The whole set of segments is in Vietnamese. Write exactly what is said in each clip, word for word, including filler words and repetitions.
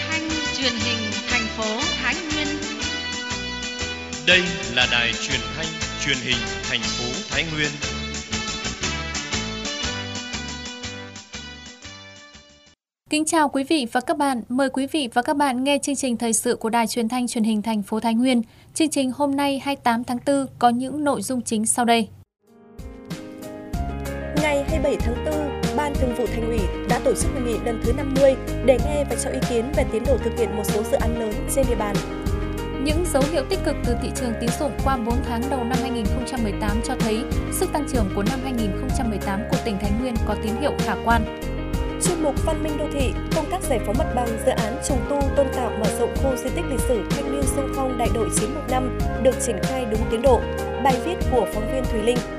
thanh truyền hình thành phố Thái Nguyên. Đây là đài truyền thanh truyền hình thành phố Thái Nguyên. Kính chào quý vị và các bạn. Mời quý vị và các bạn nghe chương trình thời sự của Đài Truyền thanh Truyền hình thành phố Thái Nguyên. Chương trình hôm nay hai mươi tám tháng tư có những nội dung chính sau đây. Ngày hai mươi bảy tháng tư, Ban Thường vụ Thành ủy đã tổ chức hội nghị lần thứ năm mươi để nghe và cho ý kiến về tiến độ thực hiện một số dự án lớn trên địa bàn. Những dấu hiệu tích cực từ thị trường tín dụng qua bốn tháng đầu năm hai nghìn không trăm mười tám cho thấy sức tăng trưởng của năm hai nghìn không trăm mười tám của tỉnh Thái Nguyên có tín hiệu khả quan. Chuyên mục Văn minh đô thị, công tác giải phóng mặt bằng dự án trùng tu tôn tạo mở rộng khu di tích lịch sử Thanh niên xung phong đại đội chín một năm được triển khai đúng tiến độ. Bài viết của phóng viên Thùy Linh.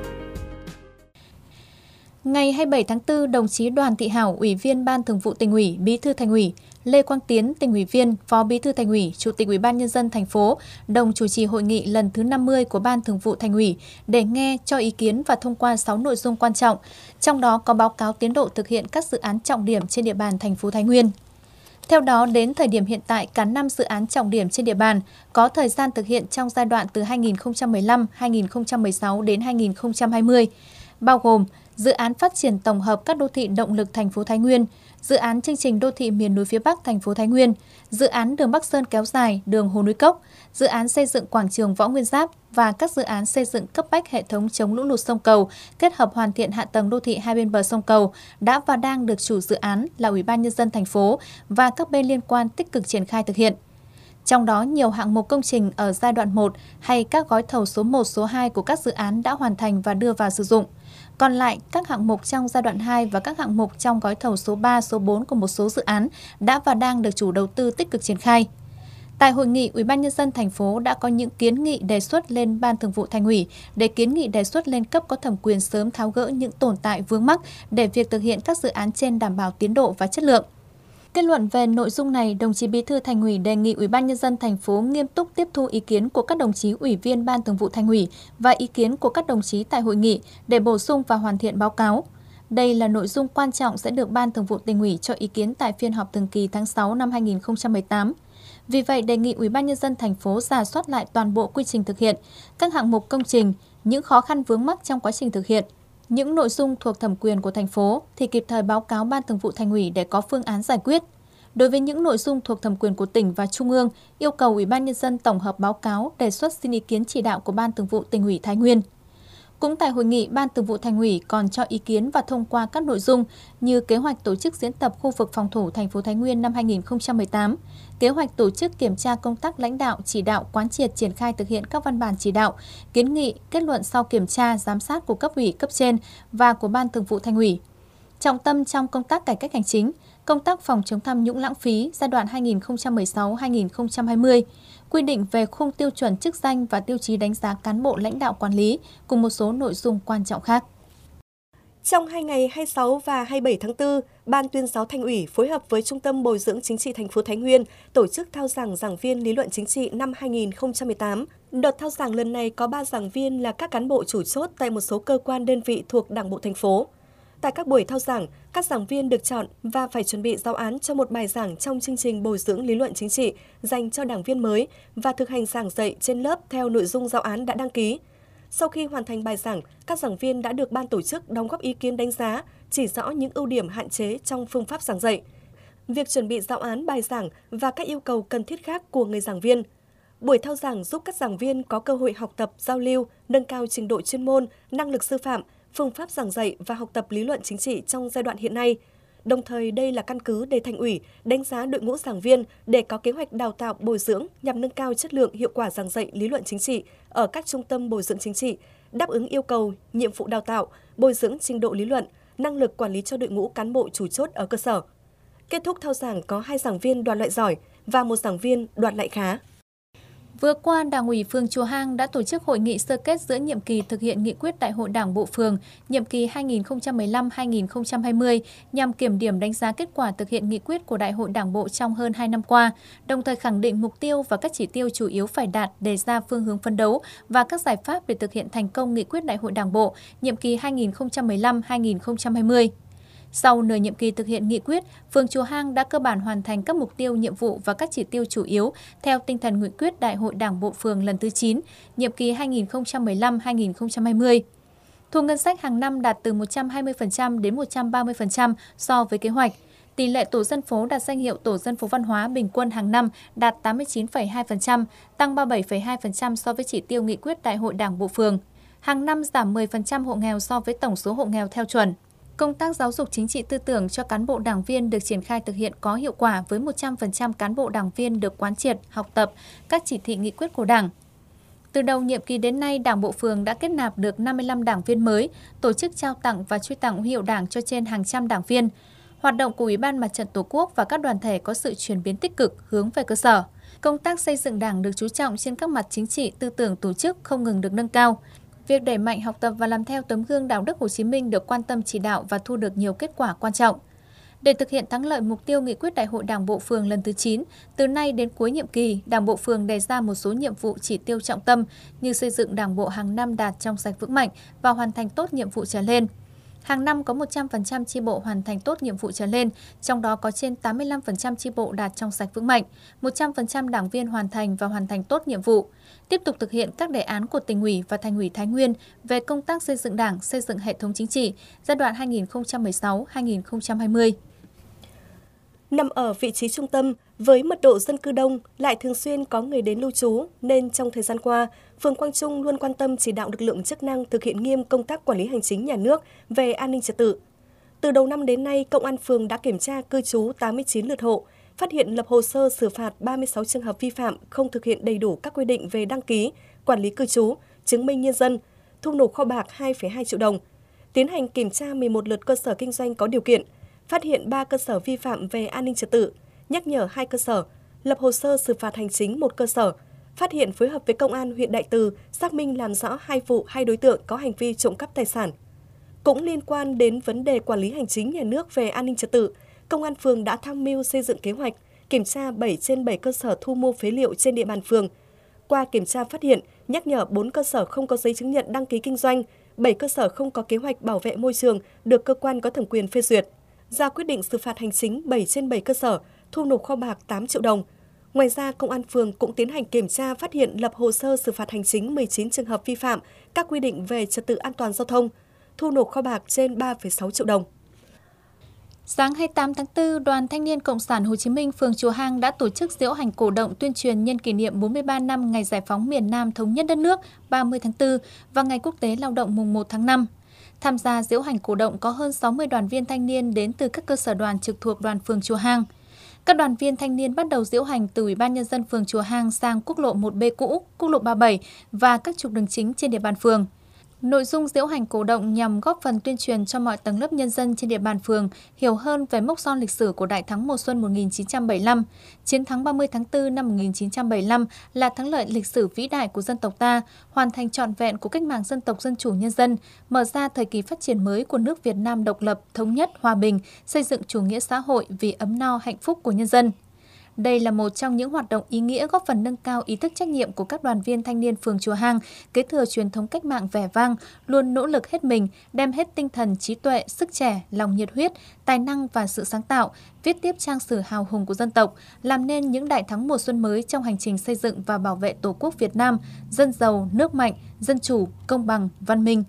Ngày hai mươi bảy tháng tư, đồng chí Đoàn Thị Hảo, Ủy viên Ban Thường vụ Tỉnh ủy, Bí thư Thành ủy, Lê Quang Tiến, Tỉnh ủy viên, Phó Bí thư Thành ủy, Chủ tịch Ủy ban nhân dân thành phố đồng chủ trì hội nghị lần thứ năm mươi của Ban Thường vụ Thành ủy để nghe, cho ý kiến và thông qua sáu nội dung quan trọng, trong đó có báo cáo tiến độ thực hiện các dự án trọng điểm trên địa bàn thành phố Thái Nguyên. Theo đó, đến thời điểm hiện tại, cả năm dự án trọng điểm trên địa bàn có thời gian thực hiện trong giai đoạn từ hai nghìn không trăm mười lăm đến hai nghìn không trăm mười sáu đến hai nghìn không trăm hai mươi, bao gồm dự án phát triển tổng hợp các đô thị động lực thành phố Thái Nguyên, dự án chương trình đô thị miền núi phía Bắc thành phố Thái Nguyên, dự án đường Bắc Sơn kéo dài, đường Hồ Núi Cốc, dự án xây dựng quảng trường Võ Nguyên Giáp và các dự án xây dựng cấp bách hệ thống chống lũ lụt sông Cầu, kết hợp hoàn thiện hạ tầng đô thị hai bên bờ sông Cầu đã và đang được chủ dự án là Ủy ban nhân dân thành phố và các bên liên quan tích cực triển khai thực hiện. Trong đó, nhiều hạng mục công trình ở giai đoạn một hay các gói thầu số một, số hai của các dự án đã hoàn thành và đưa vào sử dụng. Còn lại, các hạng mục trong giai đoạn hai và các hạng mục trong gói thầu số ba, số bốn của một số dự án đã và đang được chủ đầu tư tích cực triển khai. Tại hội nghị, Ủy ban nhân dân thành phố đã có những kiến nghị đề xuất lên Ban Thường vụ Thành ủy để kiến nghị đề xuất lên cấp có thẩm quyền sớm tháo gỡ những tồn tại vướng mắc để việc thực hiện các dự án trên đảm bảo tiến độ và chất lượng. Kết luận về nội dung này, đồng chí Bí thư Thành ủy đề nghị Ủy ban nhân dân thành phố nghiêm túc tiếp thu ý kiến của các đồng chí ủy viên Ban Thường vụ Thành ủy và ý kiến của các đồng chí tại hội nghị để bổ sung và hoàn thiện báo cáo. Đây là nội dung quan trọng sẽ được Ban Thường vụ Tỉnh ủy cho ý kiến tại phiên họp thường kỳ tháng sáu năm hai nghìn không trăm mười tám. Vì vậy, đề nghị Ủy ban nhân dân thành phố rà soát lại toàn bộ quy trình thực hiện, các hạng mục công trình, những khó khăn vướng mắc trong quá trình thực hiện. Những nội dung thuộc thẩm quyền của thành phố thì kịp thời báo cáo Ban Thường vụ Thành ủy để có phương án giải quyết. Đối với những nội dung thuộc thẩm quyền của tỉnh và Trung ương, yêu cầu Ủy ban nhân dân tổng hợp báo cáo, đề xuất xin ý kiến chỉ đạo của Ban Thường vụ Tỉnh ủy Thái Nguyên. Cũng tại hội nghị, Ban Thường vụ Thành ủy còn cho ý kiến và thông qua các nội dung như kế hoạch tổ chức diễn tập khu vực phòng thủ thành phố Thái Nguyên năm hai nghìn không trăm mười tám, kế hoạch tổ chức kiểm tra công tác lãnh đạo, chỉ đạo, quán triệt triển khai thực hiện các văn bản chỉ đạo, kiến nghị, kết luận sau kiểm tra, giám sát của cấp ủy, cấp trên và của Ban Thường vụ Thành ủy. Trọng tâm trong công tác cải cách hành chính, công tác phòng chống tham nhũng lãng phí giai đoạn hai nghìn không trăm mười sáu đến hai nghìn không trăm hai mươi, quy định về khung tiêu chuẩn chức danh và tiêu chí đánh giá cán bộ lãnh đạo quản lý, cùng một số nội dung quan trọng khác. Trong hai ngày hai mươi sáu và hai mươi bảy tháng tư, Ban tuyên giáo Thành ủy phối hợp với Trung tâm Bồi dưỡng Chính trị thành phố Thái Nguyên tổ chức thao giảng giảng viên lý luận chính trị năm hai nghìn không trăm mười tám. Đợt thao giảng lần này có ba giảng viên là các cán bộ chủ chốt tại một số cơ quan đơn vị thuộc Đảng bộ thành phố. Tại các buổi thao giảng, các giảng viên được chọn và phải chuẩn bị giáo án cho một bài giảng trong chương trình bồi dưỡng lý luận chính trị dành cho đảng viên mới và thực hành giảng dạy trên lớp theo nội dung giáo án đã đăng ký. Sau khi hoàn thành bài giảng, các giảng viên đã được ban tổ chức đóng góp ý kiến đánh giá, chỉ rõ những ưu điểm hạn chế trong phương pháp giảng dạy, việc chuẩn bị giáo án bài giảng và các yêu cầu cần thiết khác của người giảng viên. Buổi thao giảng giúp các giảng viên có cơ hội học tập, giao lưu, nâng cao trình độ chuyên môn, năng lực sư phạm, phương pháp giảng dạy và học tập lý luận chính trị trong giai đoạn hiện nay. Đồng thời, đây là căn cứ để Thành ủy đánh giá đội ngũ giảng viên để có kế hoạch đào tạo bồi dưỡng nhằm nâng cao chất lượng hiệu quả giảng dạy lý luận chính trị ở các trung tâm bồi dưỡng chính trị, đáp ứng yêu cầu, nhiệm vụ đào tạo, bồi dưỡng trình độ lý luận, năng lực quản lý cho đội ngũ cán bộ chủ chốt ở cơ sở. Kết thúc thao giảng có hai giảng viên đoạt loại giỏi và một giảng viên đoạt loại khá. Vừa qua, Đảng ủy phường Chùa Hang đã tổ chức hội nghị sơ kết giữa nhiệm kỳ thực hiện nghị quyết Đại hội Đảng bộ phường nhiệm kỳ hai nghìn không trăm mười lăm đến hai nghìn không trăm hai mươi nhằm kiểm điểm đánh giá kết quả thực hiện nghị quyết của Đại hội Đảng bộ trong hơn hai năm qua, đồng thời khẳng định mục tiêu và các chỉ tiêu chủ yếu phải đạt, đề ra phương hướng phấn đấu và các giải pháp để thực hiện thành công nghị quyết Đại hội Đảng bộ nhiệm kỳ hai nghìn không trăm mười lăm đến hai nghìn không trăm hai mươi. Sau nửa nhiệm kỳ thực hiện nghị quyết, phường Chùa Hang đã cơ bản hoàn thành các mục tiêu, nhiệm vụ và các chỉ tiêu chủ yếu theo tinh thần nghị quyết Đại hội Đảng bộ phường lần thứ chín, nhiệm kỳ hai nghìn không trăm mười lăm đến hai nghìn không trăm hai mươi. Thu ngân sách hàng năm đạt từ một trăm hai mươi phần trăm đến một trăm ba mươi phần trăm so với kế hoạch. Tỷ lệ tổ dân phố đạt danh hiệu tổ dân phố văn hóa bình quân hàng năm đạt tám mươi chín phẩy hai phần trăm, tăng ba mươi bảy phẩy hai phần trăm so với chỉ tiêu nghị quyết Đại hội Đảng bộ phường. Hàng năm giảm mười phần trăm hộ nghèo so với tổng số hộ nghèo theo chuẩn. Công tác giáo dục chính trị tư tưởng cho cán bộ đảng viên được triển khai thực hiện có hiệu quả với một trăm phần trăm cán bộ đảng viên được quán triệt, học tập các chỉ thị nghị quyết của Đảng. Từ đầu nhiệm kỳ đến nay, Đảng bộ phường đã kết nạp được năm mươi lăm đảng viên mới, tổ chức trao tặng và truy tặng huy hiệu Đảng cho trên hàng trăm đảng viên. Hoạt động của Ủy ban Mặt trận Tổ quốc và các đoàn thể có sự chuyển biến tích cực hướng về cơ sở. Công tác xây dựng Đảng được chú trọng trên các mặt chính trị, tư tưởng tổ chức không ngừng được nâng cao. Việc đẩy mạnh học tập và làm theo tấm gương đạo đức Hồ Chí Minh được quan tâm chỉ đạo và thu được nhiều kết quả quan trọng. Để thực hiện thắng lợi mục tiêu nghị quyết Đại hội Đảng bộ phường lần thứ chín, từ nay đến cuối nhiệm kỳ, Đảng bộ phường đề ra một số nhiệm vụ chỉ tiêu trọng tâm như xây dựng Đảng bộ hàng năm đạt trong sạch vững mạnh và hoàn thành tốt nhiệm vụ trở lên. Hàng năm có một trăm phần trăm chi bộ hoàn thành tốt nhiệm vụ trở lên, trong đó có trên tám mươi lăm phần trăm chi bộ đạt trong sạch vững mạnh, một trăm phần trăm đảng viên hoàn thành và hoàn thành tốt nhiệm vụ. Tiếp tục thực hiện các đề án của Tỉnh ủy và Thành ủy Thái Nguyên về công tác xây dựng Đảng, xây dựng hệ thống chính trị giai đoạn hai nghìn không trăm mười sáu đến hai nghìn không trăm hai mươi. Nằm ở vị trí trung tâm, với mật độ dân cư đông, lại thường xuyên có người đến lưu trú, nên trong thời gian qua, phường Quang Trung luôn quan tâm chỉ đạo lực lượng chức năng thực hiện nghiêm công tác quản lý hành chính nhà nước về an ninh trật tự. Từ đầu năm đến nay, Công an phường đã kiểm tra cư trú tám mươi chín lượt hộ, phát hiện lập hồ sơ xử phạt ba mươi sáu trường hợp vi phạm không thực hiện đầy đủ các quy định về đăng ký, quản lý cư trú, chứng minh nhân dân, thu nộp kho bạc hai phẩy hai triệu đồng, tiến hành kiểm tra mười một lượt cơ sở kinh doanh có điều kiện, phát hiện ba cơ sở vi phạm về an ninh trật tự, nhắc nhở hai cơ sở, lập hồ sơ xử phạt hành chính một cơ sở, phát hiện phối hợp với Công an huyện Đại Từ xác minh làm rõ hai vụ hai đối tượng có hành vi trộm cắp tài sản. Cũng liên quan đến vấn đề quản lý hành chính nhà nước về an ninh trật tự, Công an phường đã tham mưu xây dựng kế hoạch, kiểm tra bảy trên bảy cơ sở thu mua phế liệu trên địa bàn phường. Qua kiểm tra phát hiện, nhắc nhở bốn cơ sở không có giấy chứng nhận đăng ký kinh doanh, bảy cơ sở không có kế hoạch bảo vệ môi trường được cơ quan có thẩm quyền phê duyệt. Ra quyết định xử phạt hành chính bảy trên bảy cơ sở, thu nộp kho bạc tám triệu đồng. Ngoài ra, Công an phường cũng tiến hành kiểm tra phát hiện lập hồ sơ xử phạt hành chính mười chín trường hợp vi phạm các quy định về trật tự an toàn giao thông, thu nộp kho bạc trên ba phẩy sáu triệu đồng. Sáng hai mươi tám tháng tư, Đoàn Thanh niên Cộng sản Hồ Chí Minh phường Chùa Hang đã tổ chức diễu hành cổ động tuyên truyền nhân kỷ niệm bốn mươi ba năm ngày giải phóng miền Nam thống nhất đất nước ba mươi tháng tư và Ngày Quốc tế Lao động mùng một tháng năm. Tham gia diễu hành cổ động có hơn sáu mươi đoàn viên thanh niên đến từ các cơ sở đoàn trực thuộc đoàn phường Chùa Hang. Các đoàn viên thanh niên bắt đầu diễu hành từ Ủy ban Nhân dân phường Chùa Hang sang quốc lộ một B cũ, quốc lộ ba mươi bảy và các trục đường chính trên địa bàn phường. Nội dung diễu hành cổ động nhằm góp phần tuyên truyền cho mọi tầng lớp nhân dân trên địa bàn phường hiểu hơn về mốc son lịch sử của Đại thắng mùa xuân một nghìn chín trăm bảy mươi lăm. Chiến thắng ba mươi tháng tư năm một nghìn chín trăm bảy mươi lăm là thắng lợi lịch sử vĩ đại của dân tộc ta, hoàn thành trọn vẹn của cách mạng dân tộc dân chủ nhân dân, mở ra thời kỳ phát triển mới của nước Việt Nam độc lập, thống nhất, hòa bình, xây dựng chủ nghĩa xã hội vì ấm no hạnh phúc của nhân dân. Đây là một trong những hoạt động ý nghĩa góp phần nâng cao ý thức trách nhiệm của các đoàn viên thanh niên phường Chùa Hang, kế thừa truyền thống cách mạng vẻ vang, luôn nỗ lực hết mình, đem hết tinh thần, trí tuệ, sức trẻ, lòng nhiệt huyết, tài năng và sự sáng tạo, viết tiếp trang sử hào hùng của dân tộc, làm nên những đại thắng mùa xuân mới trong hành trình xây dựng và bảo vệ Tổ quốc Việt Nam, dân giàu, nước mạnh, dân chủ, công bằng, văn minh.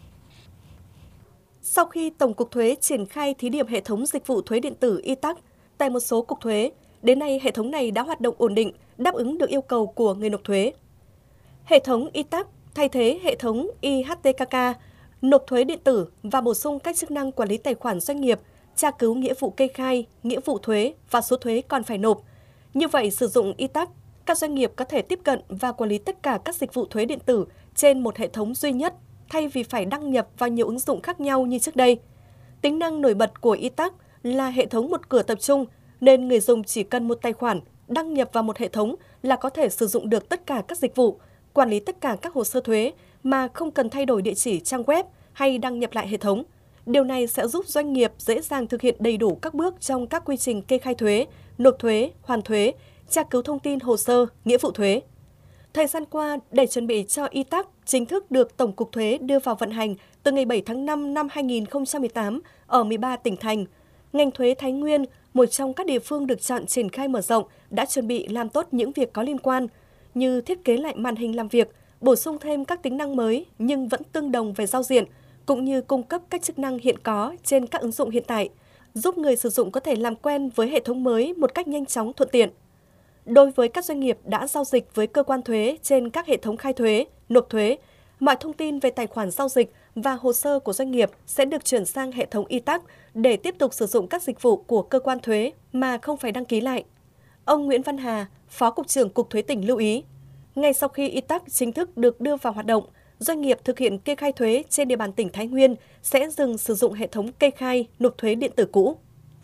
Sau khi Tổng cục Thuế triển khai thí điểm hệ thống dịch vụ thuế điện tử i tắc tại một số cục thuế, đến nay, hệ thống này đã hoạt động ổn định, đáp ứng được yêu cầu của người nộp thuế. Hệ thống i tắc thay thế hệ thống i hát tê ca ca, nộp thuế điện tử và bổ sung các chức năng quản lý tài khoản doanh nghiệp, tra cứu nghĩa vụ kê khai, nghĩa vụ thuế và số thuế còn phải nộp. Như vậy, sử dụng i tắc, các doanh nghiệp có thể tiếp cận và quản lý tất cả các dịch vụ thuế điện tử trên một hệ thống duy nhất, thay vì phải đăng nhập vào nhiều ứng dụng khác nhau như trước đây. Tính năng nổi bật của i tắc là hệ thống một cửa tập trung, nên người dùng chỉ cần một tài khoản, đăng nhập vào một hệ thống là có thể sử dụng được tất cả các dịch vụ, quản lý tất cả các hồ sơ thuế mà không cần thay đổi địa chỉ trang web hay đăng nhập lại hệ thống. Điều này sẽ giúp doanh nghiệp dễ dàng thực hiện đầy đủ các bước trong các quy trình kê khai thuế, nộp thuế, hoàn thuế, tra cứu thông tin hồ sơ, nghĩa vụ thuế. Thời gian qua, để chuẩn bị cho i tắc chính thức được Tổng cục Thuế đưa vào vận hành từ ngày bảy tháng năm năm hai nghìn không trăm mười tám ở mười ba tỉnh thành, ngành thuế Thái Nguyên, một trong các địa phương được chọn triển khai mở rộng, đã chuẩn bị làm tốt những việc có liên quan, như thiết kế lại màn hình làm việc, bổ sung thêm các tính năng mới nhưng vẫn tương đồng về giao diện, cũng như cung cấp các chức năng hiện có trên các ứng dụng hiện tại, giúp người sử dụng có thể làm quen với hệ thống mới một cách nhanh chóng thuận tiện. Đối với các doanh nghiệp đã giao dịch với cơ quan thuế trên các hệ thống khai thuế, nộp thuế, mọi thông tin về tài khoản giao dịch và hồ sơ của doanh nghiệp sẽ được chuyển sang hệ thống i tắc để tiếp tục sử dụng các dịch vụ của cơ quan thuế mà không phải đăng ký lại. Ông Nguyễn Văn Hà, Phó Cục trưởng Cục Thuế tỉnh lưu ý, ngay sau khi i tắc chính thức được đưa vào hoạt động, doanh nghiệp thực hiện kê khai thuế trên địa bàn tỉnh Thái Nguyên sẽ dừng sử dụng hệ thống kê khai, nộp thuế điện tử cũ.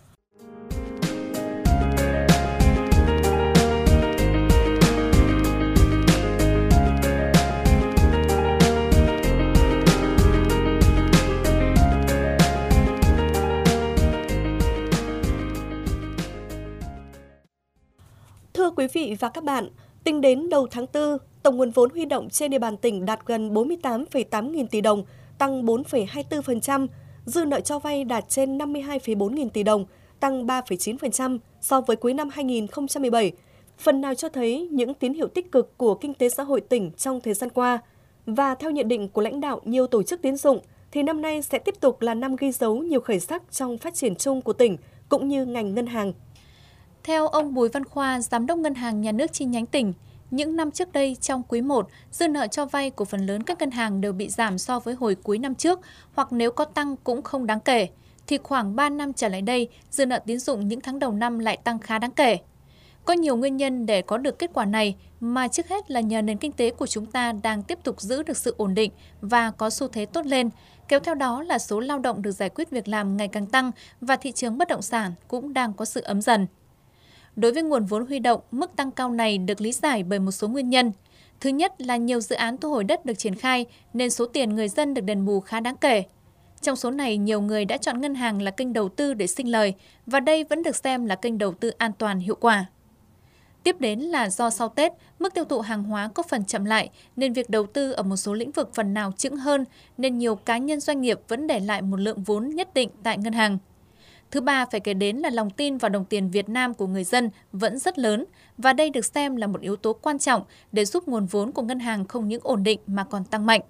Thưa quý vị và các bạn, tính đến đầu tháng tư, tổng nguồn vốn huy động trên địa bàn tỉnh đạt gần bốn mươi tám phẩy tám nghìn tỷ đồng, tăng bốn phẩy hai mươi tư phần trăm, dư nợ cho vay đạt trên năm mươi hai phẩy bốn nghìn tỷ đồng, tăng ba phẩy chín phần trăm so với cuối năm hai nghìn không trăm mười bảy, phần nào cho thấy những tín hiệu tích cực của kinh tế xã hội tỉnh trong thời gian qua. Và theo nhận định của lãnh đạo nhiều tổ chức tín dụng, thì năm nay sẽ tiếp tục là năm ghi dấu nhiều khởi sắc trong phát triển chung của tỉnh, cũng như ngành ngân hàng. Theo ông Bùi Văn Khoa, Giám đốc Ngân hàng Nhà nước chi nhánh tỉnh, những năm trước đây trong quý một, dư nợ cho vay của phần lớn các ngân hàng đều bị giảm so với hồi cuối năm trước, hoặc nếu có tăng cũng không đáng kể. Thì khoảng ba năm trở lại đây, dư nợ tín dụng những tháng đầu năm lại tăng khá đáng kể. Có nhiều nguyên nhân để có được kết quả này, mà trước hết là nhờ nền kinh tế của chúng ta đang tiếp tục giữ được sự ổn định và có xu thế tốt lên, kéo theo đó là số lao động được giải quyết việc làm ngày càng tăng và thị trường bất động sản cũng đang có sự ấm dần. Đối với nguồn vốn huy động, mức tăng cao này được lý giải bởi một số nguyên nhân. Thứ nhất là nhiều dự án thu hồi đất được triển khai nên số tiền người dân được đền bù khá đáng kể. Trong số này, nhiều người đã chọn ngân hàng là kênh đầu tư để sinh lời và đây vẫn được xem là kênh đầu tư an toàn hiệu quả. Tiếp đến là do sau Tết, mức tiêu thụ hàng hóa có phần chậm lại nên việc đầu tư ở một số lĩnh vực phần nào chững hơn nên nhiều cá nhân doanh nghiệp vẫn để lại một lượng vốn nhất định tại ngân hàng. Thứ ba phải kể đến là lòng tin vào đồng tiền Việt Nam của người dân vẫn rất lớn và đây được xem là một yếu tố quan trọng để giúp nguồn vốn của ngân hàng không những ổn định mà còn tăng mạnh.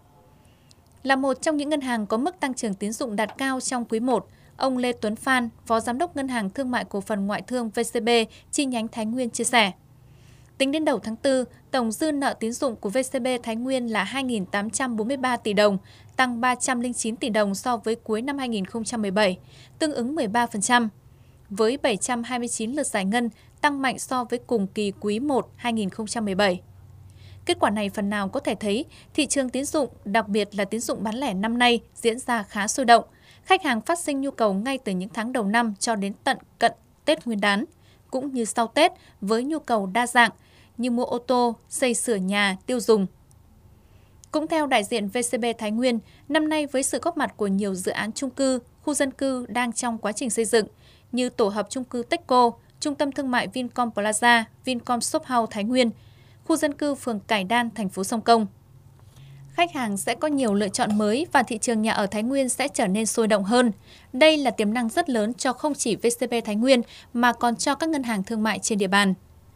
Là một trong những ngân hàng có mức tăng trưởng tín dụng đạt cao trong quý một, ông Lê Tuấn Phan, Phó Giám đốc Ngân hàng Thương mại Cổ phần Ngoại thương vê xê bê chi nhánh Thái Nguyên chia sẻ. Tính đến đầu tháng tư, tổng dư nợ tín dụng của vê xê bê Thái Nguyên là hai nghìn tám trăm bốn mươi ba tỷ đồng, tăng ba trăm lẻ chín tỷ đồng so với cuối năm hai nghìn không trăm mười bảy, tương ứng mười ba phần trăm. Với bảy trăm hai mươi chín lượt giải ngân, tăng mạnh so với cùng kỳ quý một hai nghìn không trăm mười bảy. Kết quả này phần nào có thể thấy thị trường tín dụng, đặc biệt là tín dụng bán lẻ năm nay diễn ra khá sôi động. Khách hàng phát sinh nhu cầu ngay từ những tháng đầu năm cho đến tận cận Tết Nguyên đán, cũng như sau Tết với nhu cầu đa dạng như mua ô tô, xây sửa nhà, tiêu dùng. Cũng theo đại diện vê xê bê Thái Nguyên, năm nay với sự góp mặt của nhiều dự án chung cư, khu dân cư đang trong quá trình xây dựng như tổ hợp chung cư Techco, trung tâm thương mại Vincom Plaza, Vincom Shop House Thái Nguyên, khu dân cư phường Cải Đan, thành phố Sông Công. Khách hàng sẽ có nhiều lựa chọn mới và thị trường nhà ở Thái Nguyên sẽ trở nên sôi động hơn. Đây là tiềm năng rất lớn cho không chỉ vê xê bê Thái Nguyên mà còn cho các ngân hàng thương mại trên địa bàn.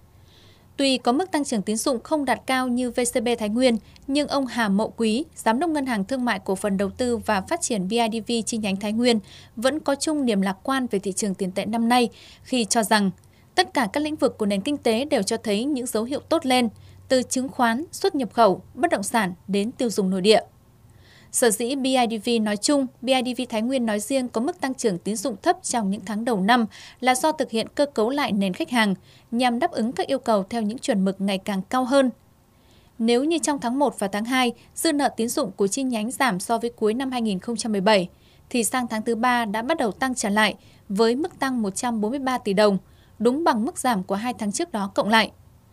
Tuy có mức tăng trưởng tín dụng không đạt cao như vê xê bê Thái Nguyên, nhưng ông Hà Mậu Quý, Giám đốc Ngân hàng Thương mại Cổ phần Đầu tư và Phát triển bê i đê vê chi nhánh Thái Nguyên, vẫn có chung niềm lạc quan về thị trường tiền tệ năm nay khi cho rằng tất cả các lĩnh vực của nền kinh tế đều cho thấy những dấu hiệu tốt lên, từ chứng khoán, xuất nhập khẩu, bất động sản đến tiêu dùng nội địa. Sở dĩ bê i đê vê nói chung, bê i đê vê Thái Nguyên nói riêng có mức tăng trưởng tín dụng thấp trong những tháng đầu năm là do thực hiện cơ cấu lại nền khách hàng nhằm đáp ứng các yêu cầu theo những chuẩn mực ngày càng cao hơn. Nếu như trong tháng một và tháng hai, dư nợ tín dụng của chi nhánh giảm so với cuối năm hai nghìn không trăm mười bảy, thì sang tháng thứ ba đã bắt đầu tăng trở lại với mức tăng một trăm bốn mươi ba tỷ đồng, đúng bằng mức giảm của hai tháng trước đó cộng lại.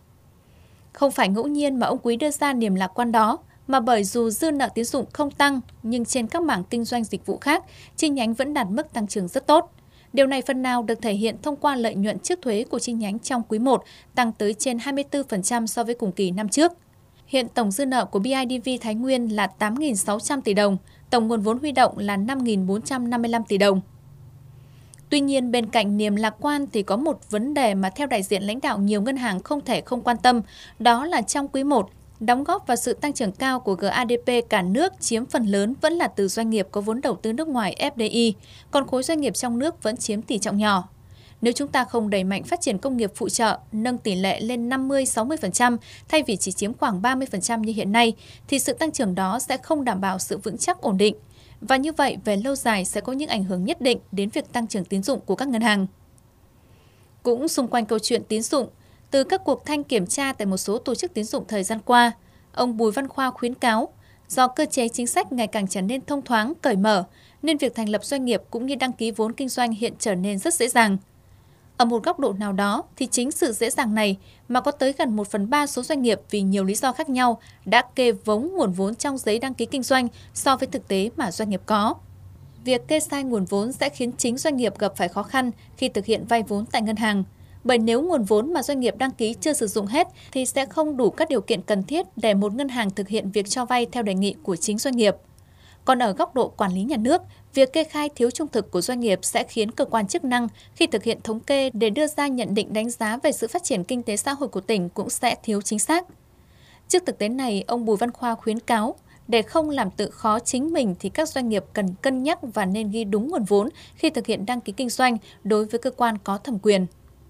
Không phải ngẫu nhiên mà ông Quý đưa ra niềm lạc quan đó, mà bởi dù dư nợ tín dụng không tăng, nhưng trên các mảng kinh doanh dịch vụ khác, chi nhánh vẫn đạt mức tăng trưởng rất tốt. Điều này phần nào được thể hiện thông qua lợi nhuận trước thuế của chi nhánh trong quý một tăng tới trên hai mươi tư phần trăm so với cùng kỳ năm trước. Hiện tổng dư nợ của bê i đê vê Thái Nguyên là tám nghìn sáu trăm tỷ đồng, tổng nguồn vốn huy động là năm nghìn bốn trăm năm mươi lăm tỷ đồng. Tuy nhiên, bên cạnh niềm lạc quan thì có một vấn đề mà theo đại diện lãnh đạo nhiều ngân hàng không thể không quan tâm, đó là trong quý một, đóng góp vào sự tăng trưởng cao của giê a đê pê cả nước chiếm phần lớn vẫn là từ doanh nghiệp có vốn đầu tư nước ngoài ép đê i, còn khối doanh nghiệp trong nước vẫn chiếm tỷ trọng nhỏ. Nếu chúng ta không đẩy mạnh phát triển công nghiệp phụ trợ, nâng tỷ lệ lên năm mươi đến sáu mươi phần trăm thay vì chỉ chiếm khoảng ba mươi phần trăm như hiện nay, thì sự tăng trưởng đó sẽ không đảm bảo sự vững chắc ổn định. Và như vậy, về lâu dài sẽ có những ảnh hưởng nhất định đến việc tăng trưởng tín dụng của các ngân hàng. Cũng xung quanh câu chuyện tín dụng, từ các cuộc thanh kiểm tra tại một số tổ chức tín dụng thời gian qua, ông Bùi Văn Khoa khuyến cáo, do cơ chế chính sách ngày càng trở nên thông thoáng, cởi mở, nên việc thành lập doanh nghiệp cũng như đăng ký vốn kinh doanh hiện trở nên rất dễ dàng. Ở một góc độ nào đó thì chính sự dễ dàng này mà có tới gần một phần ba số doanh nghiệp vì nhiều lý do khác nhau đã kê vống nguồn vốn trong giấy đăng ký kinh doanh so với thực tế mà doanh nghiệp có. Việc kê sai nguồn vốn sẽ khiến chính doanh nghiệp gặp phải khó khăn khi thực hiện vay vốn tại ngân hàng. Bởi nếu nguồn vốn mà doanh nghiệp đăng ký chưa sử dụng hết thì sẽ không đủ các điều kiện cần thiết để một ngân hàng thực hiện việc cho vay theo đề nghị của chính doanh nghiệp. Còn ở góc độ quản lý nhà nước, việc kê khai thiếu trung thực của doanh nghiệp sẽ khiến cơ quan chức năng khi thực hiện thống kê để đưa ra nhận định đánh giá về sự phát triển kinh tế xã hội của tỉnh cũng sẽ thiếu chính xác. Trước thực tế này, ông Bùi Văn Khoa khuyến cáo, để không làm tự khó chính mình thì các doanh nghiệp cần cân nhắc và nên ghi đúng nguồn vốn khi thực hiện đăng ký kinh doanh đối với cơ quan có thẩm quyền.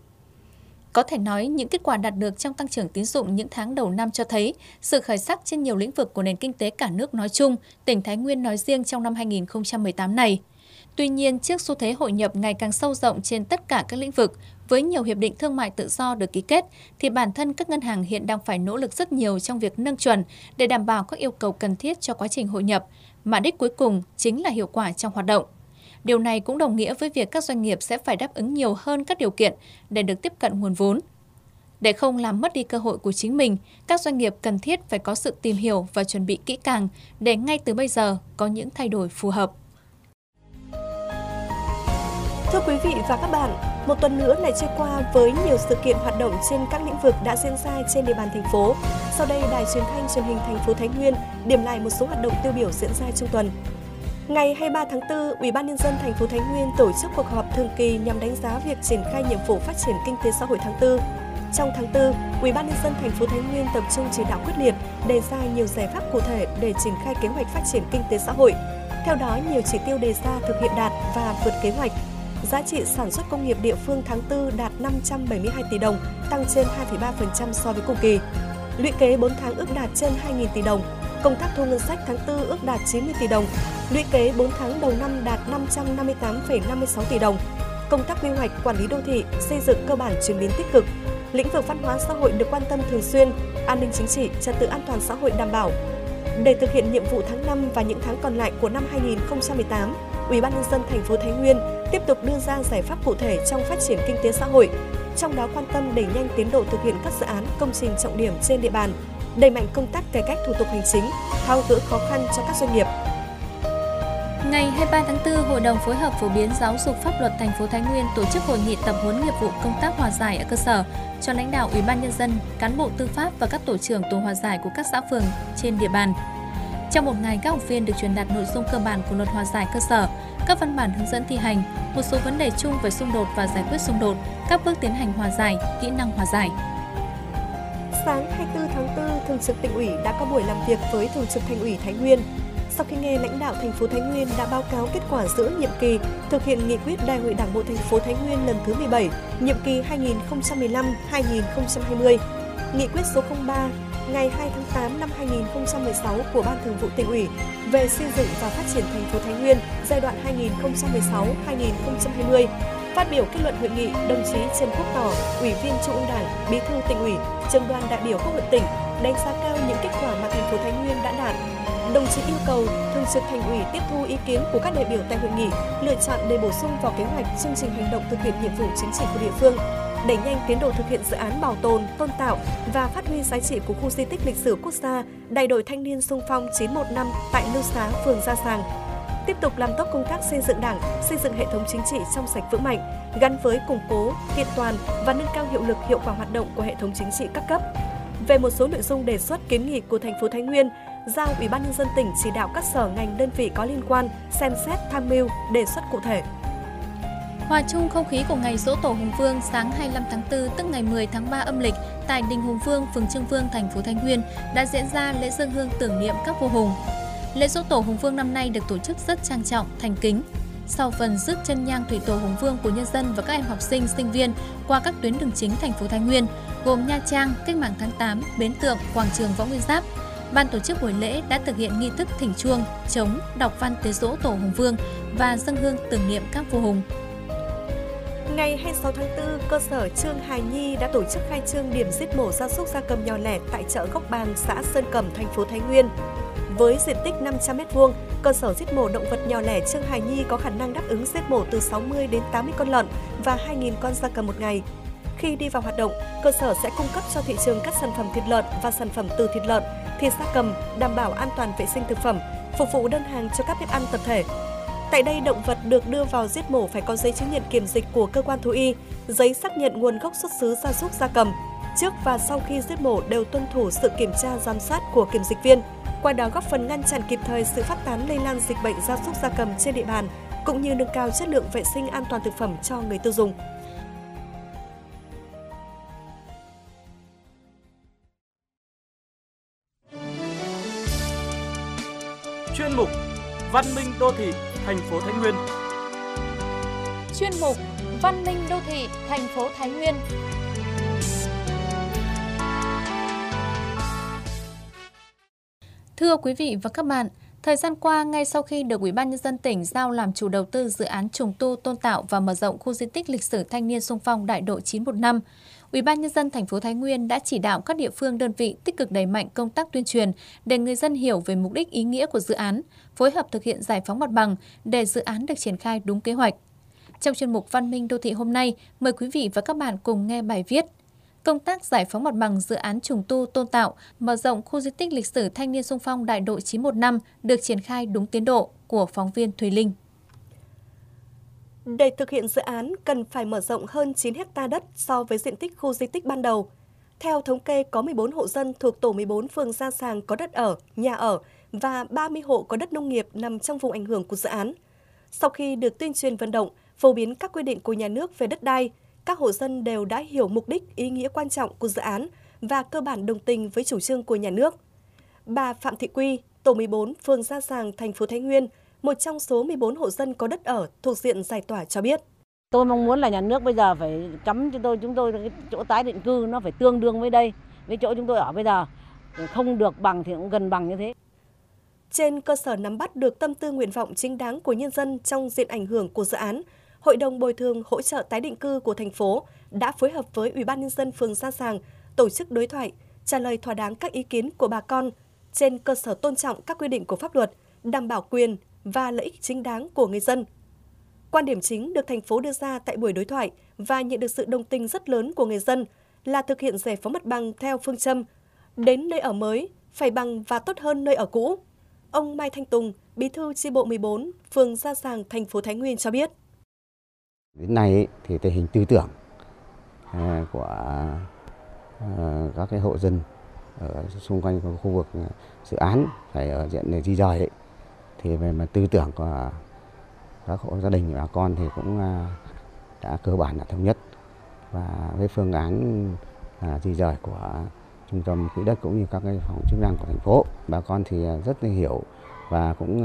Có thể nói, những kết quả đạt được trong tăng trưởng tín dụng những tháng đầu năm cho thấy sự khởi sắc trên nhiều lĩnh vực của nền kinh tế cả nước nói chung, tỉnh Thái Nguyên nói riêng trong năm hai nghìn không trăm mười tám này. Tuy nhiên, trước xu thế hội nhập ngày càng sâu rộng trên tất cả các lĩnh vực, với nhiều hiệp định thương mại tự do được ký kết, thì bản thân các ngân hàng hiện đang phải nỗ lực rất nhiều trong việc nâng chuẩn để đảm bảo các yêu cầu cần thiết cho quá trình hội nhập, mà đích cuối cùng chính là hiệu quả trong hoạt động. Điều này cũng đồng nghĩa với việc các doanh nghiệp sẽ phải đáp ứng nhiều hơn các điều kiện để được tiếp cận nguồn vốn. Để không làm mất đi cơ hội của chính mình, các doanh nghiệp cần thiết phải có sự tìm hiểu và chuẩn bị kỹ càng để ngay từ bây giờ có những thay đổi phù hợp. Thưa quý vị và các bạn, một tuần nữa lại trôi qua với nhiều sự kiện hoạt động trên các lĩnh vực đã diễn ra trên địa bàn thành phố. Sau đây, Đài Truyền thanh Truyền hình thành phố Thái Nguyên điểm lại một số hoạt động tiêu biểu diễn ra trong tuần. Ngày hai mươi ba tháng tư, Ủy ban nhân dân thành phố Thái Nguyên tổ chức cuộc họp thường kỳ nhằm đánh giá việc triển khai nhiệm vụ phát triển kinh tế xã hội tháng tư. Trong tháng tư, Ủy ban nhân dân thành phố Thái Nguyên tập trung chỉ đạo quyết liệt, đề ra nhiều giải pháp cụ thể để triển khai kế hoạch phát triển kinh tế xã hội. Theo đó, nhiều chỉ tiêu đề ra thực hiện đạt và vượt kế hoạch. Giá trị sản xuất công nghiệp địa phương tháng tư đạt năm trăm bảy mươi hai tỷ đồng, tăng trên hai phẩy ba phần trăm so với cùng kỳ. Lũy kế bốn tháng ước đạt trên hai nghìn tỷ đồng. Công tác thu ngân sách tháng tư ước đạt chín mươi tỷ đồng. Lũy kế bốn tháng đầu năm đạt năm trăm năm mươi tám phẩy năm mươi sáu tỷ đồng. Công tác quy hoạch, quản lý đô thị, xây dựng cơ bản chuyển biến tích cực. Lĩnh vực văn hóa xã hội được quan tâm thường xuyên, an ninh chính trị, trật tự an toàn xã hội đảm bảo. Để thực hiện nhiệm vụ tháng năm và những tháng còn lại của năm hai nghìn không trăm mười tám, Ủy ban nhân dân thành phố Thái Nguyên tiếp tục đưa ra giải pháp cụ thể trong phát triển kinh tế xã hội, trong đó quan tâm đẩy nhanh tiến độ thực hiện các dự án, công trình trọng điểm trên địa bàn, đẩy mạnh công tác cải cách thủ tục hành chính, tháo gỡ khó khăn cho các doanh nghiệp. Ngày hai mươi ba tháng tư, Hội đồng phối hợp phổ biến giáo dục pháp luật thành phố Thái Nguyên tổ chức hội nghị tập huấn nghiệp vụ công tác hòa giải ở cơ sở cho lãnh đạo Ủy ban nhân dân, cán bộ tư pháp và các tổ trưởng tổ hòa giải của các xã phường trên địa bàn. Trong một ngày, các học viên được truyền đạt nội dung cơ bản của luật hòa giải cơ sở, các văn bản hướng dẫn thi hành, một số vấn đề chung về xung đột và giải quyết xung đột, các bước tiến hành hòa giải, kỹ năng hòa giải. Sáng hai mươi tư tháng tư, Thường trực Tỉnh ủy đã có buổi làm việc với Thường trực Thành ủy Thái Nguyên. Sau khi nghe lãnh đạo thành phố Thái Nguyên đã báo cáo kết quả giữa nhiệm kỳ thực hiện nghị quyết Đại hội Đảng bộ thành phố Thái Nguyên lần thứ mười bảy, nhiệm kỳ hai nghìn không trăm mười lăm đến hai nghìn không trăm hai mươi, nghị quyết số không ba ngày hai tháng tám năm hai nghìn không trăm mười sáu của Ban Thường vụ Tỉnh ủy về xây dựng và phát triển thành phố Thái Nguyên giai đoạn hai nghìn không trăm mười sáu đến hai nghìn không trăm hai mươi. Phát biểu kết luận hội nghị, đồng chí Trần Quốc Tỏ, Ủy viên Trung ương Đảng, Bí thư Tỉnh ủy, Trưởng đoàn đại biểu Quốc hội tỉnh đánh giá cao những kết quả mà thành phố Thái Nguyên đã đạt. Đồng chí yêu cầu Thường trực Thành ủy tiếp thu ý kiến của các đại biểu tại hội nghị, lựa chọn để bổ sung vào kế hoạch chương trình hành động thực hiện nhiệm vụ chính trị của địa phương, đẩy nhanh tiến độ thực hiện dự án bảo tồn, tôn tạo và phát huy giá trị của khu di tích lịch sử quốc gia Đại đội Thanh niên xung phong chín một năm tại Lưu Xá, phường Gia Sàng. tiếp tục làm tốt công tác xây dựng Đảng, xây dựng hệ thống chính trị trong sạch vững mạnh, gắn với củng cố, kiện toàn và nâng cao hiệu lực hiệu quả hoạt động của hệ thống chính trị các cấp. Về một số nội dung đề xuất kiến nghị của thành phố Thái Nguyên, giao Ủy ban nhân dân tỉnh chỉ đạo các sở ngành đơn vị có liên quan xem xét tham mưu đề xuất cụ thể. Hòa chung không khí của ngày Giỗ Tổ Hùng Vương sáng hai mươi lăm tháng tư tức ngày mười tháng ba âm lịch tại đình Hùng Vương, phường Chương Vương, thành phố Thái Nguyên đã diễn ra lễ dâng hương tưởng niệm các vua hùng. Lễ Giỗ Tổ Hùng Vương năm nay được tổ chức rất trang trọng, thành kính. Sau phần rước chân nhang thủy tổ Hùng Vương của nhân dân và các em học sinh, sinh viên qua các tuyến đường chính thành phố Thái Nguyên gồm Nha Trang, Cách mạng tháng tám, Bến Tượng, Quảng trường Võ Nguyên Giáp, ban tổ chức buổi lễ đã thực hiện nghi thức thỉnh chuông, trống, đọc văn tế Giỗ Tổ Hùng Vương và dâng hương tưởng niệm các vua hùng. Ngày hai mươi sáu tháng tư, cơ sở Trương Hài Nhi đã tổ chức khai trương điểm giết mổ gia súc gia cầm nhỏ lẻ tại chợ Gốc Bàng, xã Sơn Cẩm, thành phố Thái Nguyên. Với diện tích năm trăm mét vuông, cơ sở giết mổ động vật nhỏ lẻ Trương Hài Nhi có khả năng đáp ứng giết mổ từ sáu mươi đến tám mươi con lợn và hai nghìn con gia cầm một ngày. Khi đi vào hoạt động, cơ sở sẽ cung cấp cho thị trường các sản phẩm thịt lợn và sản phẩm từ thịt lợn, thịt gia cầm, đảm bảo an toàn vệ sinh thực phẩm, phục vụ đơn hàng cho các bếp ăn tập thể. Tại đây, động vật được đưa vào giết mổ phải có giấy chứng nhận kiểm dịch của cơ quan thú y, giấy xác nhận nguồn gốc xuất xứ gia súc gia cầm. Trước và sau khi giết mổ đều tuân thủ sự kiểm tra giám sát của kiểm dịch viên, qua đó góp phần ngăn chặn kịp thời sự phát tán lây lan dịch bệnh gia súc gia cầm trên địa bàn, cũng như nâng cao chất lượng vệ sinh an toàn thực phẩm cho người tiêu dùng. Chuyên mục Văn minh đô thị thành phố Thái Nguyên. Chuyên mục Văn minh đô thị thành phố Thái Nguyên. Thưa quý vị và các bạn, thời gian qua, ngay sau khi được Ủy ban nhân dân tỉnh giao làm chủ đầu tư dự án trùng tu, tôn tạo và mở rộng khu di tích lịch sử Thanh niên xung phong Đại đội chín một năm, Ủy ban nhân dân thành phố Thái Nguyên đã chỉ đạo các địa phương đơn vị tích cực đẩy mạnh công tác tuyên truyền để người dân hiểu về mục đích ý nghĩa của dự án, phối hợp thực hiện giải phóng mặt bằng để dự án được triển khai đúng kế hoạch. Trong chuyên mục Văn minh đô thị hôm nay, mời quý vị và các bạn cùng nghe bài viết Công tác giải phóng mặt bằng dự án trùng tu, tôn tạo, mở rộng khu di tích lịch sử Thanh niên xung phong Đại đội chín một năm được triển khai đúng tiến độ của phóng viên Thùy Linh. Để thực hiện dự án, cần phải mở rộng hơn chín héc ta đất so với diện tích khu di tích ban đầu. Theo thống kê, có mười bốn hộ dân thuộc tổ mười bốn phường Gia Sàng có đất ở, nhà ở và ba mươi hộ có đất nông nghiệp nằm trong vùng ảnh hưởng của dự án. Sau khi được tuyên truyền vận động, phổ biến các quy định của nhà nước về đất đai, các hộ dân đều đã hiểu mục đích, ý nghĩa quan trọng của dự án và cơ bản đồng tình với chủ trương của nhà nước. Bà Phạm Thị Quy, tổ mười bốn, phường Gia Sàng, thành phố Thái Nguyên, một trong số mười bốn hộ dân có đất ở thuộc diện giải tỏa cho biết. Tôi mong muốn là nhà nước bây giờ phải cắm cho tôi chúng tôi cái chỗ tái định cư nó phải tương đương với đây, với chỗ chúng tôi ở bây giờ, không được bằng thì cũng gần bằng như thế. Trên cơ sở nắm bắt được tâm tư nguyện vọng chính đáng của nhân dân trong diện ảnh hưởng của dự án, Hội đồng bồi thường hỗ trợ tái định cư của thành phố đã phối hợp với Ủy ban nhân dân phường Gia Sàng tổ chức đối thoại, trả lời thỏa đáng các ý kiến của bà con trên cơ sở tôn trọng các quy định của pháp luật, đảm bảo quyền và lợi ích chính đáng của người dân. Quan điểm chính được thành phố đưa ra tại buổi đối thoại và nhận được sự đồng tình rất lớn của người dân là thực hiện giải phóng mặt bằng theo phương châm đến nơi ở mới phải bằng và tốt hơn nơi ở cũ. Ông Mai Thanh Tùng, Bí thư chi bộ mười bốn, phường Gia Sàng, thành phố Thái Nguyên cho biết. Đến nay thì tình hình tư tưởng của các cái hộ dân ở xung quanh khu vực dự án phải ở diện di dời ấy, thì về mặt tư tưởng của các hộ gia đình và bà con thì cũng đã cơ bản là thống nhất, và với phương án di dời của trung tâm quỹ đất cũng như các cái phòng chức năng của thành phố, bà con thì rất là hiểu và cũng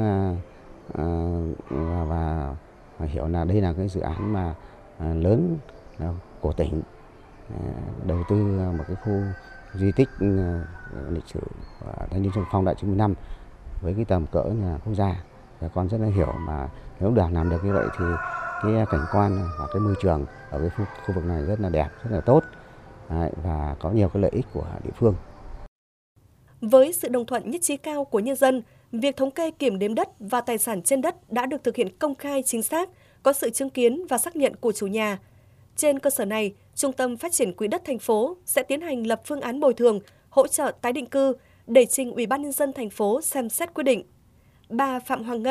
và, và hiểu là đây là cái dự án mà lớn của tỉnh, đầu tư một cái khu di tích lịch sử Thanh niên xung phong Đại chín mươi năm với cái tầm cỡ là quốc gia. Bà con rất là hiểu, mà nếu được làm được như vậy thì cái cảnh quan và cái môi trường ở cái khu, khu vực này rất là đẹp, rất là tốt và có nhiều cái lợi ích của địa phương. Với sự đồng thuận nhất trí cao của nhân dân, việc thống kê kiểm đếm đất và tài sản trên đất đã được thực hiện công khai chính xác, có sự chứng kiến và xác nhận của chủ nhà. Trên cơ sở này, Trung tâm Phát triển Quỹ đất thành phố sẽ tiến hành lập phương án bồi thường, hỗ trợ tái định cư để trình Ủy ban nhân dân thành phố xem xét quyết định. Bà Phạm Hoàng Ngân,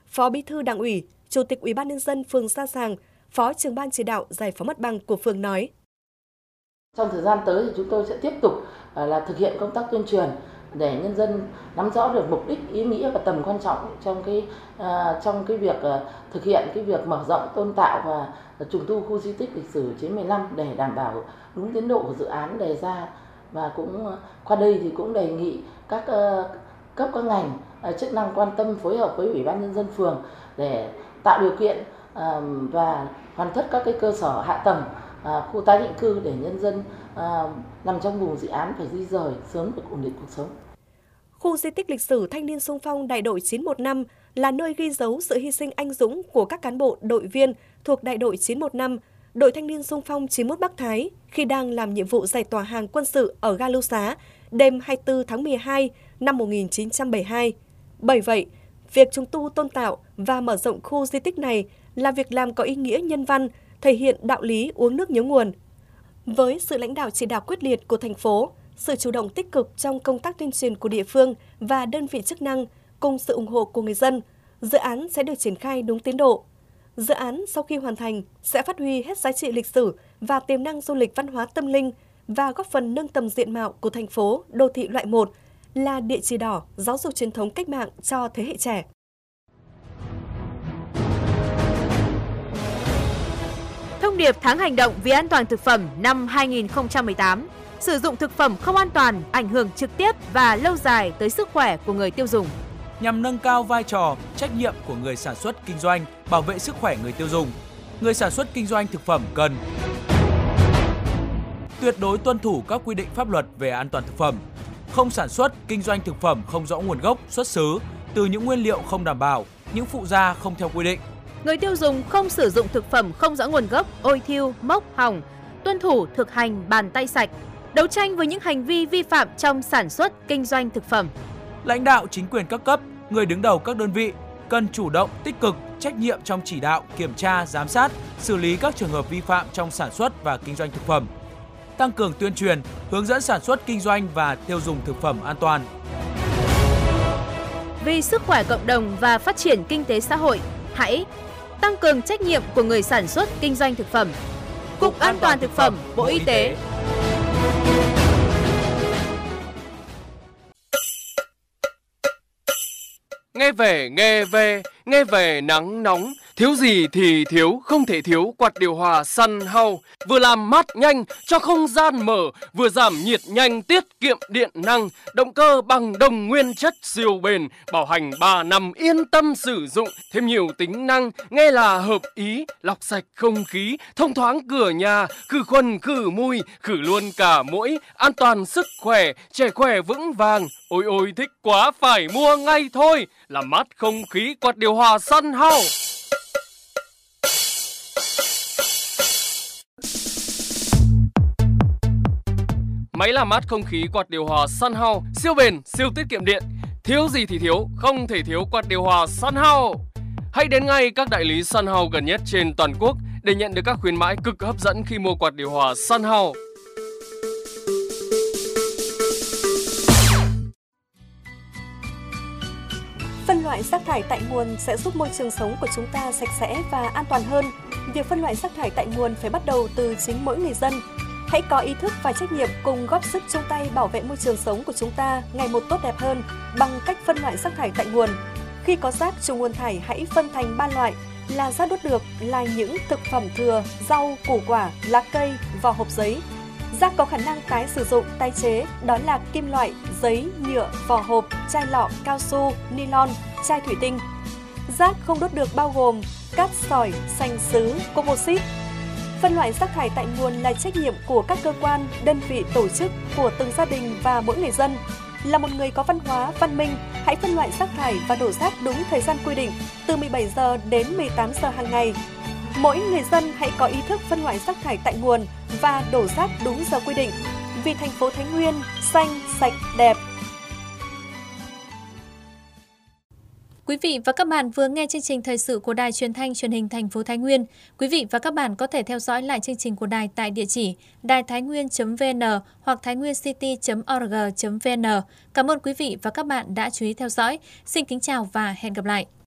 Phó Bí thư Đảng ủy, Chủ tịch Ủy ban nhân dân phường Sa Sàng, Phó trưởng ban chỉ đạo giải phóng mặt bằng của phường nói: Trong thời gian tới thì chúng tôi sẽ tiếp tục là thực hiện công tác tuyên truyền để nhân dân nắm rõ được mục đích, ý nghĩa và tầm quan trọng trong cái uh, trong cái việc uh, thực hiện cái việc mở rộng, tôn tạo và trùng tu khu di tích lịch sử chín mười lăm để đảm bảo đúng tiến độ của dự án đề ra. Và cũng uh, qua đây thì cũng đề nghị các uh, cấp các ngành uh, chức năng quan tâm phối hợp với Ủy ban nhân dân phường để tạo điều kiện uh, và hoàn tất các cái cơ sở hạ tầng À, khu tái định cư để nhân dân à, nằm trong vùng dự án phải di rời sớm được ổn định cuộc sống. Khu di tích lịch sử Thanh niên xung phong Đại đội chín một năm là nơi ghi dấu sự hy sinh anh dũng của các cán bộ đội viên thuộc Đại đội chín một năm, đội Thanh niên xung phong chín mốt Bắc Thái khi đang làm nhiệm vụ giải tỏa hàng quân sự ở ga Lưu Xá đêm hai mươi tư tháng mười hai năm một nghìn chín trăm bảy mươi hai. Bởi vậy, việc trùng tu tôn tạo và mở rộng khu di tích này là việc làm có ý nghĩa nhân văn, thể hiện đạo lý uống nước nhớ nguồn. Với sự lãnh đạo chỉ đạo quyết liệt của thành phố, sự chủ động tích cực trong công tác tuyên truyền của địa phương và đơn vị chức năng cùng sự ủng hộ của người dân, dự án sẽ được triển khai đúng tiến độ. Dự án sau khi hoàn thành sẽ phát huy hết giá trị lịch sử và tiềm năng du lịch văn hóa tâm linh và góp phần nâng tầm diện mạo của thành phố đô thị loại một, là địa chỉ đỏ giáo dục truyền thống cách mạng cho thế hệ trẻ. Thông điệp tháng hành động vì an toàn thực phẩm năm hai nghìn không trăm mười tám, sử dụng thực phẩm không an toàn ảnh hưởng trực tiếp và lâu dài tới sức khỏe của người tiêu dùng. Nhằm nâng cao vai trò, trách nhiệm của người sản xuất kinh doanh, bảo vệ sức khỏe người tiêu dùng, người sản xuất kinh doanh thực phẩm cần tuyệt đối tuân thủ các quy định pháp luật về an toàn thực phẩm, không sản xuất, kinh doanh thực phẩm không rõ nguồn gốc, xuất xứ, từ những nguyên liệu không đảm bảo, những phụ gia không theo quy định. Người tiêu dùng không sử dụng thực phẩm không rõ nguồn gốc, ôi thiu, mốc, hỏng, tuân thủ thực hành bàn tay sạch, đấu tranh với những hành vi vi phạm trong sản xuất, kinh doanh thực phẩm. Lãnh đạo chính quyền các cấp, người đứng đầu các đơn vị cần chủ động, tích cực, trách nhiệm trong chỉ đạo, kiểm tra, giám sát, xử lý các trường hợp vi phạm trong sản xuất và kinh doanh thực phẩm. Tăng cường tuyên truyền, hướng dẫn sản xuất, kinh doanh và tiêu dùng thực phẩm an toàn. Vì sức khỏe cộng đồng và phát triển kinh tế xã hội, hãy tăng cường trách nhiệm của người sản xuất, kinh doanh thực phẩm. Cục An toàn thực phẩm, Bộ Y tế. Nghe về, nghe về, nghe về nắng nóng. Thiếu gì thì thiếu, không thể thiếu quạt điều hòa Sun House. Vừa làm mát nhanh cho không gian mở, vừa giảm nhiệt nhanh tiết kiệm điện năng. Động cơ bằng đồng nguyên chất siêu bền, bảo hành ba năm yên tâm sử dụng. Thêm nhiều tính năng, nghe là hợp ý. Lọc sạch không khí, thông thoáng cửa nhà, khử khuẩn khử mùi, khử luôn cả muỗi. An toàn sức khỏe, trẻ khỏe vững vàng. Ôi ôi thích quá, phải mua ngay thôi. Làm mát không khí quạt điều hòa Sun House. Máy làm mát không khí quạt điều hòa Sun House, siêu bền, siêu tiết kiệm điện. Thiếu gì thì thiếu, không thể thiếu quạt điều hòa Sun House. Hãy đến ngay các đại lý Sun House gần nhất trên toàn quốc để nhận được các khuyến mãi cực hấp dẫn khi mua quạt điều hòa Sun House. Phân loại rác thải tại nguồn sẽ giúp môi trường sống của chúng ta sạch sẽ và an toàn hơn. Việc phân loại rác thải tại nguồn phải bắt đầu từ chính mỗi người dân. Hãy có ý thức và trách nhiệm cùng góp sức chung tay bảo vệ môi trường sống của chúng ta ngày một tốt đẹp hơn bằng cách phân loại rác thải tại nguồn. Khi có rác chủ nguồn thải hãy phân thành ba loại là rác đốt được là những thực phẩm thừa, rau, củ quả, lá cây, vỏ hộp giấy. Rác có khả năng tái sử dụng, tái chế đó là kim loại, giấy, nhựa, vỏ hộp, chai lọ, cao su, nylon, chai thủy tinh. Rác không đốt được bao gồm cát sỏi, sành sứ, composite. Phân loại rác thải tại nguồn là trách nhiệm của các cơ quan, đơn vị, tổ chức, của từng gia đình và mỗi người dân. Là một người có văn hóa, văn minh, hãy phân loại rác thải và đổ rác đúng thời gian quy định, từ mười bảy giờ đến mười tám giờ hàng ngày. Mỗi người dân hãy có ý thức phân loại rác thải tại nguồn và đổ rác đúng giờ quy định. Vì thành phố Thái Nguyên xanh, sạch, đẹp. Quý vị và các bạn vừa nghe chương trình thời sự của Đài Truyền thanh Truyền hình thành phố Thái Nguyên. Quý vị và các bạn có thể theo dõi lại chương trình của đài tại địa chỉ đài thái nguyên chấm vn hoặc thái nguyên city chấm org chấm vn. Cảm ơn quý vị và các bạn đã chú ý theo dõi. Xin kính chào và hẹn gặp lại.